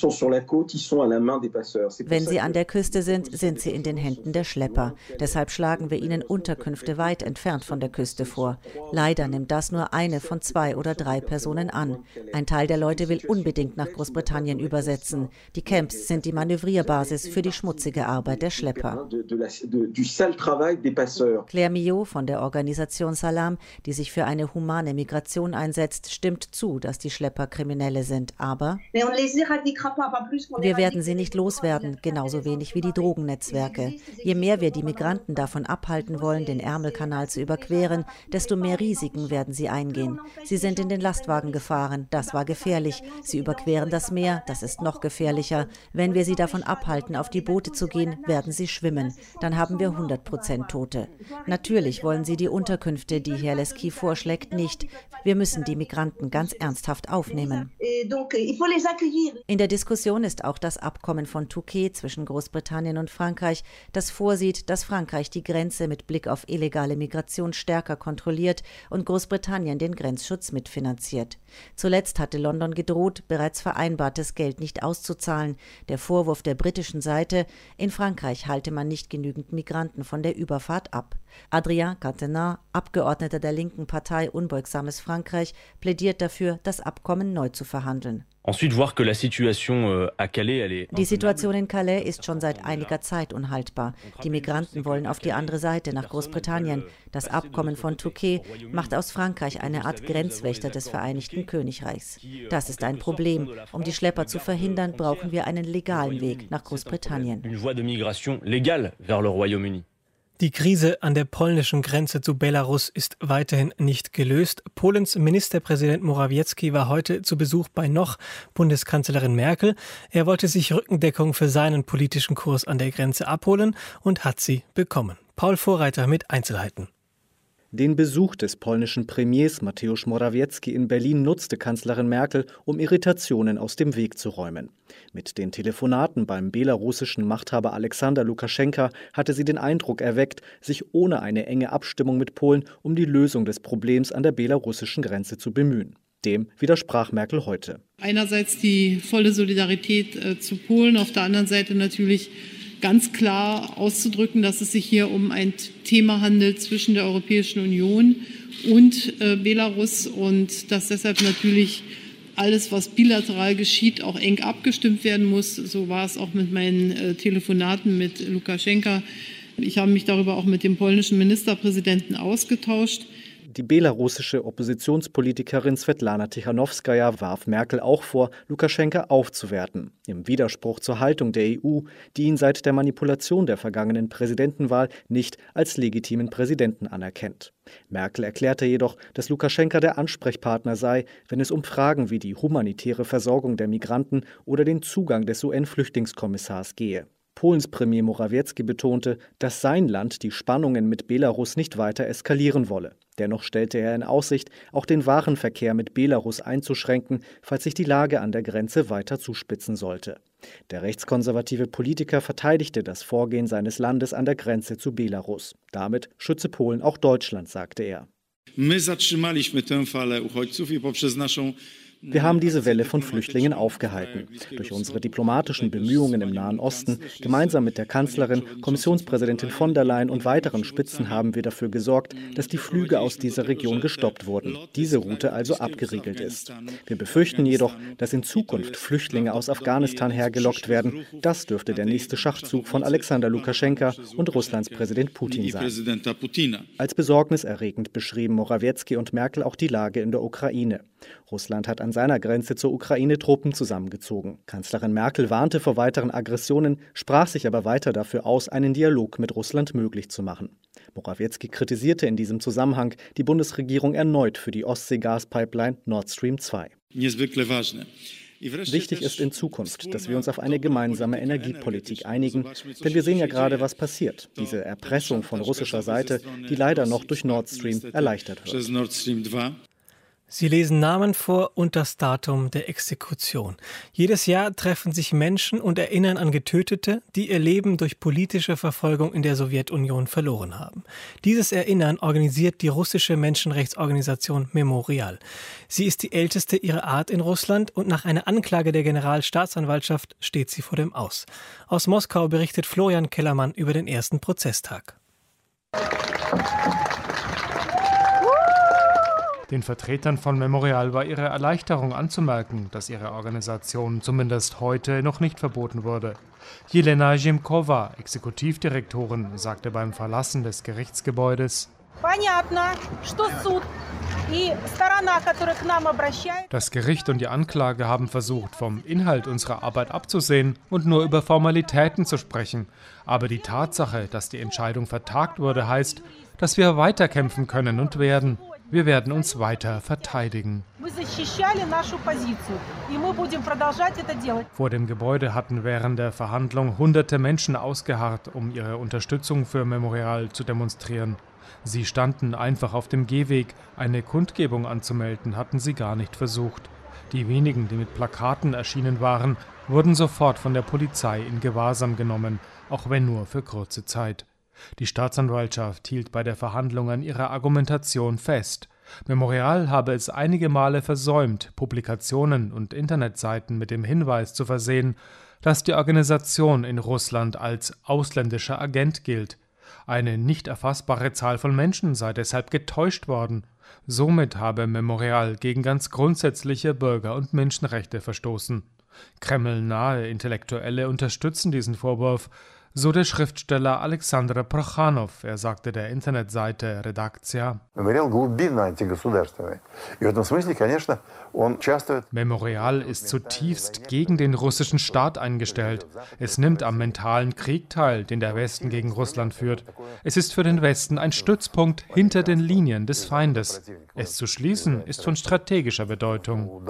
Speaker 19: Wenn sie an der Küste sind, sind sie in den Händen der Schlepper. Deshalb schlagen wir ihnen Unterkünfte weit entfernt von der Küste vor. Leider nimmt das nur eine von 2 oder 3 Personen an. Ein Teil der Leute will unbedingt nach Großbritannien übersetzen. Die Camps sind die Manövrierbasis für die schmutzige Arbeit der Schlepper. Claire Millot von der Organisation Salam, die sich für eine humane Migration einsetzt, stimmt zu, dass die Schlepper Kriminelle sind. Aber wir werden sie nicht loswerden, genauso wenig wie die Drogennetzwerke. Je mehr wir die Migranten davon abhalten wollen, den Ärmelkanal zu überqueren, desto mehr Risiken werden sie eingehen. Sie sind in den Lastwagen gefahren, das war gefährlich. Sie überqueren das Meer, das ist noch gefährlicher. Wenn wir sie davon abhalten, auf die Boote zu gehen, werden sie schwimmen. Dann haben wir 100% Tote. Natürlich wollen sie die Unterkünfte, die Herr Lesky vorschlägt, nicht. Wir müssen die Migranten ganz ernsthaft aufnehmen. In der Diskussion ist auch das Abkommen von Touquet zwischen Großbritannien und Frankreich, das vorsieht, dass Frankreich die Grenze mit Blick auf illegale Migration stärker kontrolliert und Großbritannien den Grenzschutz mitfinanziert. Zuletzt hatte London gedroht, bereits vereinbartes Geld nicht auszuzahlen. Der Vorwurf der britischen Seite, in Frankreich halte man nicht genügend Migranten von der Überfahrt ab. Adrien Quatennens, Abgeordneter der linken Partei Unbeugsames Frankreich, plädiert dafür, das Abkommen neu zu verhandeln. Die Situation in Calais ist schon seit einiger Zeit unhaltbar. Die Migranten wollen auf die andere Seite nach Großbritannien. Das Abkommen von Touquet macht aus Frankreich eine Art Grenzwächter des Vereinigten Königreichs. Das ist ein Problem. Um die Schlepper zu verhindern, brauchen wir einen legalen Weg nach Großbritannien.
Speaker 2: Die Krise an der polnischen Grenze zu Belarus ist weiterhin nicht gelöst. Polens Ministerpräsident Morawiecki war heute zu Besuch bei noch Bundeskanzlerin Merkel. Er wollte sich Rückendeckung für seinen politischen Kurs an der Grenze abholen und hat sie bekommen. Paul Vorreiter mit Einzelheiten.
Speaker 20: Den Besuch des polnischen Premiers Mateusz Morawiecki in Berlin nutzte Kanzlerin Merkel, um Irritationen aus dem Weg zu räumen. Mit den Telefonaten beim belarussischen Machthaber Alexander Lukaschenka hatte sie den Eindruck erweckt, sich ohne eine enge Abstimmung mit Polen um die Lösung des Problems an der belarussischen Grenze zu bemühen. Dem widersprach Merkel heute.
Speaker 9: Einerseits die volle Solidarität zu Polen, auf der anderen Seite natürlich ganz klar auszudrücken, dass es sich hier um ein Thema handelt zwischen der Europäischen Union und Belarus und dass deshalb natürlich alles, was bilateral geschieht, auch eng abgestimmt werden muss. So war es auch mit meinen Telefonaten mit Lukaschenka. Ich habe mich darüber auch mit dem polnischen Ministerpräsidenten ausgetauscht.
Speaker 20: Die belarussische Oppositionspolitikerin Svetlana Tichanowskaja warf Merkel auch vor, Lukaschenka aufzuwerten, im Widerspruch zur Haltung der EU, die ihn seit der Manipulation der vergangenen Präsidentenwahl nicht als legitimen Präsidenten anerkennt. Merkel erklärte jedoch, dass Lukaschenka der Ansprechpartner sei, wenn es um Fragen wie die humanitäre Versorgung der Migranten oder den Zugang des UN-Flüchtlingskommissars gehe. Polens Premier Morawiecki betonte, dass sein Land die Spannungen mit Belarus nicht weiter eskalieren wolle. Dennoch stellte er in Aussicht, auch den Warenverkehr mit Belarus einzuschränken, falls sich die Lage an der Grenze weiter zuspitzen sollte. Der rechtskonservative Politiker verteidigte das Vorgehen seines Landes an der Grenze zu Belarus. Damit schütze Polen auch Deutschland, sagte er. Wir haben diese Welle von Flüchtlingen aufgehalten. Durch unsere diplomatischen Bemühungen im Nahen Osten, gemeinsam mit der Kanzlerin, Kommissionspräsidentin von der Leyen und weiteren Spitzen haben wir dafür gesorgt, dass die Flüge aus dieser Region gestoppt wurden, diese Route also abgeriegelt ist. Wir befürchten jedoch, dass in Zukunft Flüchtlinge aus Afghanistan hergelockt werden. Das dürfte der nächste Schachzug von Alexander Lukaschenka und Russlands Präsident Putin sein. Als besorgniserregend beschrieben Morawiecki und Merkel auch die Lage in der Ukraine. Russland hat an seiner Grenze zur Ukraine Truppen zusammengezogen. Kanzlerin Merkel warnte vor weiteren Aggressionen, sprach sich aber weiter dafür aus, einen Dialog mit Russland möglich zu machen. Morawiecki kritisierte in diesem Zusammenhang die Bundesregierung erneut für die Ostsee-Gaspipeline Nord Stream 2. Wichtig ist in Zukunft, dass wir uns auf eine gemeinsame Energiepolitik einigen, denn wir sehen ja gerade, was passiert. Diese Erpressung von russischer Seite, die leider noch durch Nord Stream erleichtert wird.
Speaker 2: Sie lesen Namen vor und das Datum der Exekution. Jedes Jahr treffen sich Menschen und erinnern an Getötete, die ihr Leben durch politische Verfolgung in der Sowjetunion verloren haben. Dieses Erinnern organisiert die russische Menschenrechtsorganisation Memorial. Sie ist die älteste ihrer Art in Russland und nach einer Anklage der Generalstaatsanwaltschaft steht sie vor dem Aus. Aus Moskau berichtet Florian Kellermann über den ersten Prozesstag.
Speaker 21: Den Vertretern von Memorial war ihre Erleichterung anzumerken, dass ihre Organisation zumindest heute noch nicht verboten wurde. Jelena Zhimkova, Exekutivdirektorin, sagte beim Verlassen des Gerichtsgebäudes: Das Gericht und die Anklage haben versucht, vom Inhalt unserer Arbeit abzusehen und nur über Formalitäten zu sprechen. Aber die Tatsache, dass die Entscheidung vertagt wurde, heißt, dass wir weiterkämpfen können und werden. Wir werden uns weiter verteidigen. Vor dem Gebäude hatten während der Verhandlung hunderte Menschen ausgeharrt, um ihre Unterstützung für Memorial zu demonstrieren. Sie standen einfach auf dem Gehweg. Eine Kundgebung anzumelden hatten sie gar nicht versucht. Die wenigen, die mit Plakaten erschienen waren, wurden sofort von der Polizei in Gewahrsam genommen, auch wenn nur für kurze Zeit. Die Staatsanwaltschaft hielt bei der Verhandlung an ihrer Argumentation fest. Memorial habe es einige Male versäumt, Publikationen und Internetseiten mit dem Hinweis zu versehen, dass die Organisation in Russland als ausländischer Agent gilt. Eine nicht erfassbare Zahl von Menschen sei deshalb getäuscht worden. Somit habe Memorial gegen ganz grundsätzliche Bürger- und Menschenrechte verstoßen. Kreml-nahe Intellektuelle unterstützen diesen Vorwurf, so der Schriftsteller Alexander Prokhanov. Er sagte der Internetseite Redaktia: Memorial ist zutiefst gegen den russischen Staat eingestellt. Es nimmt am mentalen Krieg teil, den der Westen gegen Russland führt. Es ist für den Westen ein Stützpunkt hinter den Linien des Feindes. Es zu schließen ist von strategischer Bedeutung.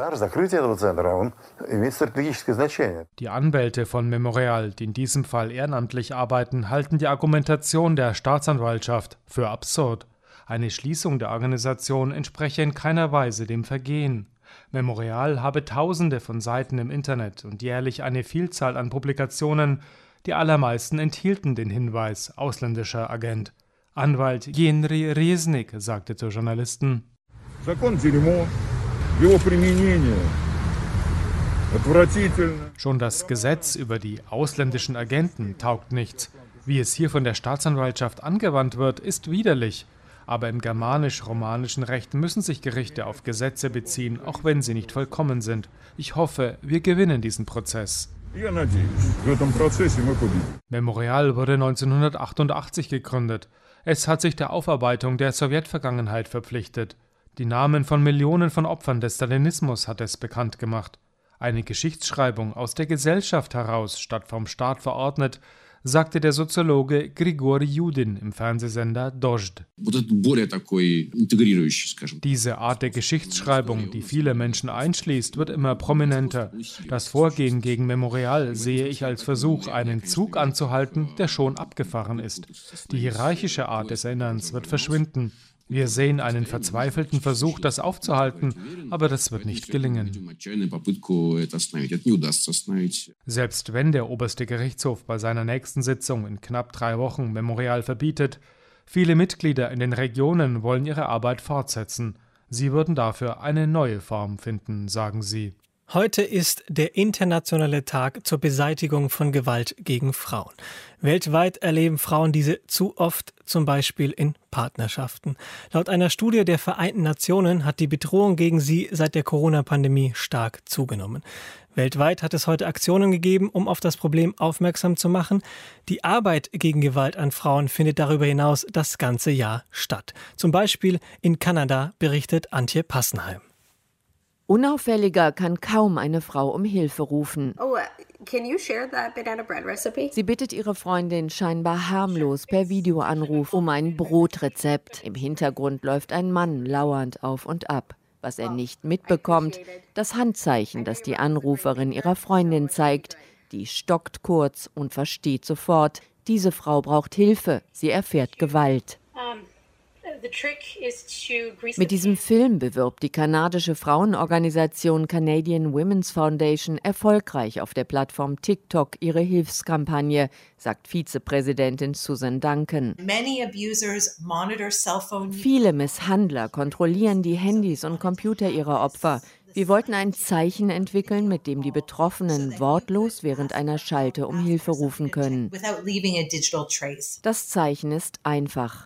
Speaker 21: Die Anwälte von Memorial, die in diesem Fall ehrenamtlich arbeiten, halten die Argumentation der Staatsanwaltschaft für absurd. Eine Schließung der Organisation entspreche in keiner Weise dem Vergehen. Memorial habe Tausende von Seiten im Internet und jährlich eine Vielzahl an Publikationen. Die allermeisten enthielten den Hinweis ausländischer Agent. Anwalt Henry Resnik sagte zu Journalisten: Schon das Gesetz über die ausländischen Agenten taugt nichts. Wie es hier von der Staatsanwaltschaft angewandt wird, ist widerlich. Aber im germanisch-romanischen Recht müssen sich Gerichte auf Gesetze beziehen, auch wenn sie nicht vollkommen sind. Ich hoffe, wir gewinnen diesen Prozess. Memorial wurde 1988 gegründet. Es hat sich der Aufarbeitung der Sowjetvergangenheit verpflichtet. Die Namen von Millionen von Opfern des Stalinismus hat es bekannt gemacht. Eine Geschichtsschreibung aus der Gesellschaft heraus, statt vom Staat verordnet, sagte der Soziologe Grigori Judin im Fernsehsender Dozhd. Diese Art der Geschichtsschreibung, die viele Menschen einschließt, wird immer prominenter. Das Vorgehen gegen Memorial sehe ich als Versuch, einen Zug anzuhalten, der schon abgefahren ist. Die hierarchische Art des Erinnerns wird verschwinden. Wir sehen einen verzweifelten Versuch, das aufzuhalten, aber das wird nicht gelingen. Selbst wenn der oberste Gerichtshof bei seiner nächsten Sitzung in knapp 3 Wochen Memorial verbietet, viele Mitglieder in den Regionen wollen ihre Arbeit fortsetzen. Sie würden dafür eine neue Form finden, sagen sie.
Speaker 2: Heute ist der internationale Tag zur Beseitigung von Gewalt gegen Frauen. Weltweit erleben Frauen diese zu oft, zum Beispiel in Partnerschaften. Laut einer Studie der Vereinten Nationen hat die Bedrohung gegen sie seit der Corona-Pandemie stark zugenommen. Weltweit hat es heute Aktionen gegeben, um auf das Problem aufmerksam zu machen. Die Arbeit gegen Gewalt an Frauen findet darüber hinaus das ganze Jahr statt. Zum Beispiel in Kanada, berichtet Antje Passenheim.
Speaker 1: Unauffälliger kann kaum eine Frau um Hilfe rufen. Sie bittet ihre Freundin scheinbar harmlos per Videoanruf um ein Brotrezept. Im Hintergrund läuft ein Mann lauernd auf und ab. Was er nicht mitbekommt, das Handzeichen, das die Anruferin ihrer Freundin zeigt. Die stockt kurz und versteht sofort, diese Frau braucht Hilfe, sie erfährt Gewalt. Mit diesem Film bewirbt die kanadische Frauenorganisation Canadian Women's Foundation erfolgreich auf der Plattform TikTok ihre Hilfskampagne, sagt Vizepräsidentin Susan Duncan. Viele Misshandler kontrollieren die Handys und Computer ihrer Opfer. Wir wollten ein Zeichen entwickeln, mit dem die Betroffenen wortlos während einer Schalte um Hilfe rufen können. Das Zeichen ist einfach.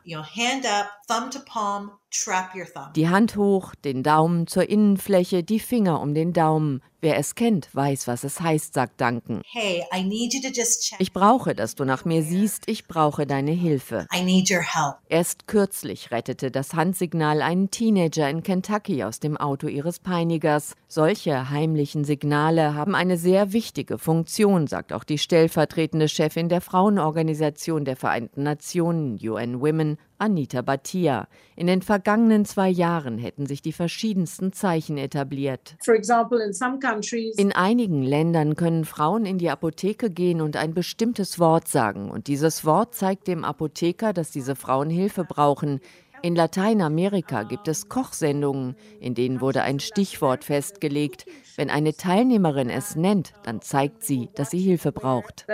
Speaker 1: Die Hand hoch, den Daumen zur Innenfläche, die Finger um den Daumen. Wer es kennt, weiß, was es heißt, sagt Duncan. Ich brauche, dass du nach mir siehst, ich brauche deine Hilfe. Erst kürzlich rettete das Handsignal einen Teenager in Kentucky aus dem Auto ihres Peinigers. Solche heimlichen Signale haben eine sehr wichtige Funktion, sagt auch die stellvertretende Chefin der Frauenorganisation der Vereinten Nationen, UN Women, Anita Bhatia. In den vergangenen 2 Jahren hätten sich die verschiedensten Zeichen etabliert. In einigen Ländern können Frauen in die Apotheke gehen und ein bestimmtes Wort sagen. Und dieses Wort zeigt dem Apotheker, dass diese Frauen Hilfe brauchen. In Lateinamerika gibt es Kochsendungen, in denen wurde ein Stichwort festgelegt. Wenn eine Teilnehmerin es nennt, dann zeigt sie, dass sie Hilfe braucht.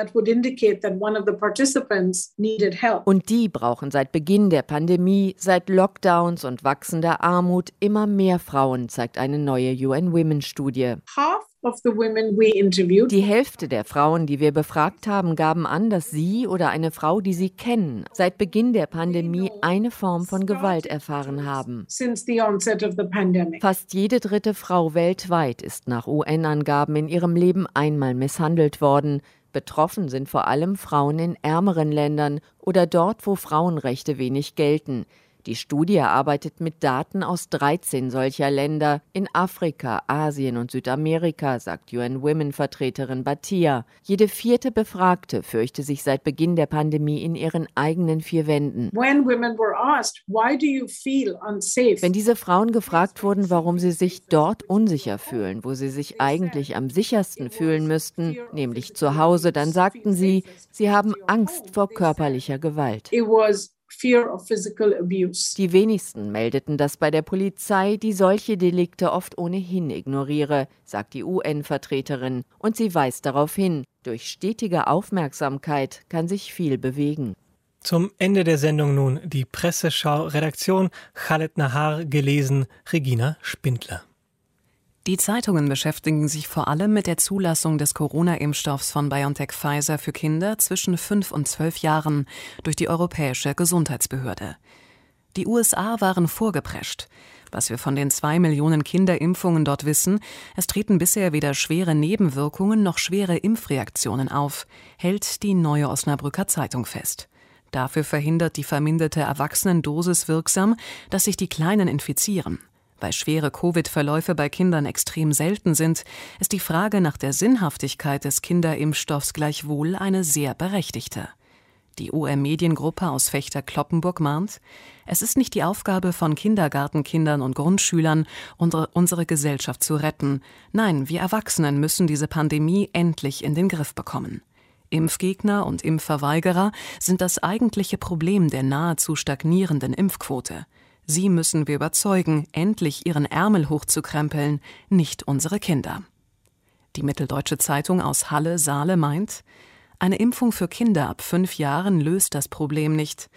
Speaker 1: Und die brauchen seit Beginn der Pandemie, seit Lockdowns und wachsender Armut immer mehr Frauen, zeigt eine neue UN Women-Studie. Die Hälfte der Frauen, die wir befragt haben, gaben an, dass sie oder eine Frau, die sie kennen, seit Beginn der Pandemie eine Form von Gewalt erfahren haben. Fast jede 3. Frau weltweit ist nach UN-Angaben in ihrem Leben einmal misshandelt worden. Betroffen sind vor allem Frauen in ärmeren Ländern oder dort, wo Frauenrechte wenig gelten. Die Studie arbeitet mit Daten aus 13 solcher Länder in Afrika, Asien und Südamerika, sagt UN-Women-Vertreterin Bhatia. Jede 4. Befragte fürchte sich seit Beginn der Pandemie in ihren eigenen 4 Wänden. Wenn diese Frauen gefragt wurden, warum sie sich dort unsicher fühlen, wo sie sich eigentlich am sichersten fühlen müssten, nämlich zu Hause, dann sagten sie, sie haben Angst vor körperlicher Gewalt. Die wenigsten meldeten das bei der Polizei, die solche Delikte oft ohnehin ignoriere, sagt die UN-Vertreterin. Und sie weist darauf hin, durch stetige Aufmerksamkeit kann sich viel bewegen.
Speaker 2: Zum Ende der Sendung nun die Presseschau, Redaktion Khaled Nahar, gelesen Regina Spindler.
Speaker 3: Die Zeitungen beschäftigen sich vor allem mit der Zulassung des Corona-Impfstoffs von BioNTech-Pfizer für Kinder zwischen 5 und 12 Jahren durch die Europäische Gesundheitsbehörde. Die USA waren vorgeprescht. Was wir von den 2 Millionen Kinderimpfungen dort wissen, es treten bisher weder schwere Nebenwirkungen noch schwere Impfreaktionen auf, hält die Neue Osnabrücker Zeitung fest. Dafür verhindert die verminderte Erwachsenendosis wirksam, dass sich die Kleinen infizieren. Weil schwere Covid-Verläufe bei Kindern extrem selten sind, ist die Frage nach der Sinnhaftigkeit des Kinderimpfstoffs gleichwohl eine sehr berechtigte. Die OM-Mediengruppe aus Vechta-Cloppenburg mahnt, es ist nicht die Aufgabe von Kindergartenkindern und Grundschülern, unsere Gesellschaft zu retten. Nein, wir Erwachsenen müssen diese Pandemie endlich in den Griff bekommen. Impfgegner und Impfverweigerer sind das eigentliche Problem der nahezu stagnierenden Impfquote. Sie müssen wir überzeugen, endlich ihren Ärmel hochzukrempeln, nicht unsere Kinder. Die Mitteldeutsche Zeitung aus Halle-Saale meint, eine Impfung für Kinder ab 5 Jahren löst das Problem nicht.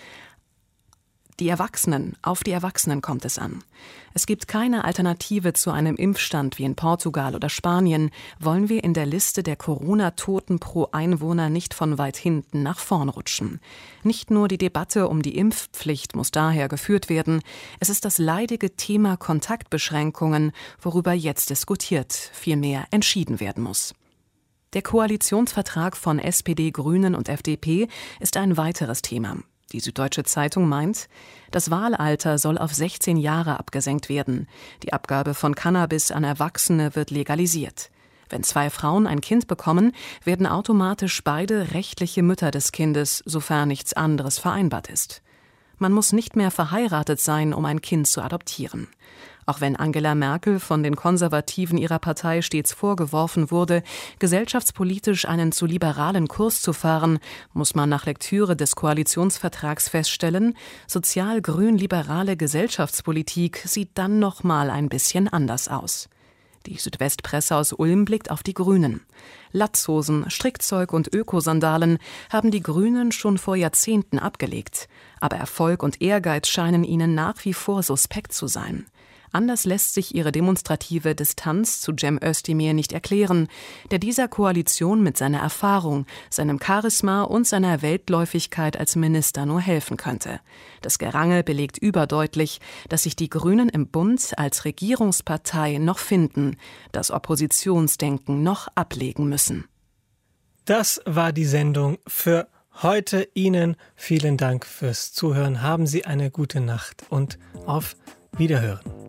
Speaker 3: Auf die Erwachsenen kommt es an. Es gibt keine Alternative zu einem Impfstand wie in Portugal oder Spanien, wollen wir in der Liste der Corona-Toten pro Einwohner nicht von weit hinten nach vorn rutschen. Nicht nur die Debatte um die Impfpflicht muss daher geführt werden, es ist das leidige Thema Kontaktbeschränkungen, worüber jetzt diskutiert, vielmehr entschieden werden muss. Der Koalitionsvertrag von SPD, Grünen und FDP ist ein weiteres Thema. Die Süddeutsche Zeitung meint, das Wahlalter soll auf 16 Jahre abgesenkt werden. Die Abgabe von Cannabis an Erwachsene wird legalisiert. Wenn 2 Frauen ein Kind bekommen, werden automatisch beide rechtliche Mütter des Kindes, sofern nichts anderes vereinbart ist. Man muss nicht mehr verheiratet sein, um ein Kind zu adoptieren. Auch wenn Angela Merkel von den Konservativen ihrer Partei stets vorgeworfen wurde, gesellschaftspolitisch einen zu liberalen Kurs zu fahren, muss man nach Lektüre des Koalitionsvertrags feststellen, sozial-grün-liberale Gesellschaftspolitik sieht dann noch mal ein bisschen anders aus. Die Südwestpresse aus Ulm blickt auf die Grünen. Latzhosen, Strickzeug und Ökosandalen haben die Grünen schon vor Jahrzehnten abgelegt. Aber Erfolg und Ehrgeiz scheinen ihnen nach wie vor suspekt zu sein. Anders lässt sich ihre demonstrative Distanz zu Cem Özdemir nicht erklären, der dieser Koalition mit seiner Erfahrung, seinem Charisma und seiner Weltläufigkeit als Minister nur helfen könnte. Das Gerangel belegt überdeutlich, dass sich die Grünen im Bund als Regierungspartei noch finden, das Oppositionsdenken noch ablegen müssen.
Speaker 2: Das war die Sendung für heute. Ihnen vielen Dank fürs Zuhören. Haben Sie eine gute Nacht und auf Wiederhören.